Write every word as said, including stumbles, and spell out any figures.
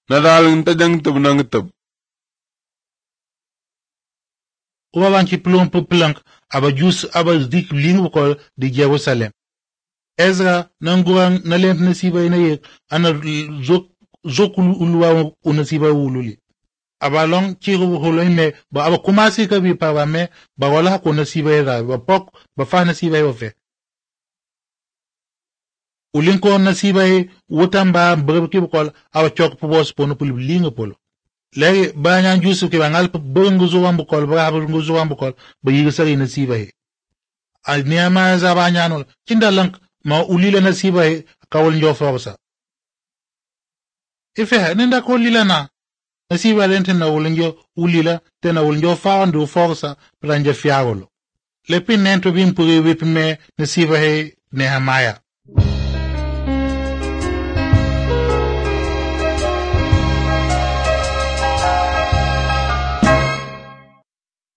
Nadal tajang tab nang tab. Uwa wanchi plump plank aba jus aba dik lingu kol di Jerusalem. Ezra nanguang nalent nasiba ina ye ana zok zokulu ulwa unasiba ululi. Aba long chiru holoy me ba aba kumasi ka bi pa me ba wala ko nasiba ira ba pok ba fa nasiba yofe. Ulinko nasiba e wutamba mbaki bukol aba chok pubos pono pul lingu polo. Lagi banyak Yusuf ke bangal benguzo wambukol ba benguzo wambukol ba yigasari nasiba e. Al niyama za banyanol kinda lang ma ulila nasiba e kawal njo forsa. Ife nenda ko lila na nasiba lente na ulinjo ulila tena ulinjo faandu forsa pranja fiagolo. Lepin nento bimpuri wipime nasiba e Nehemaya.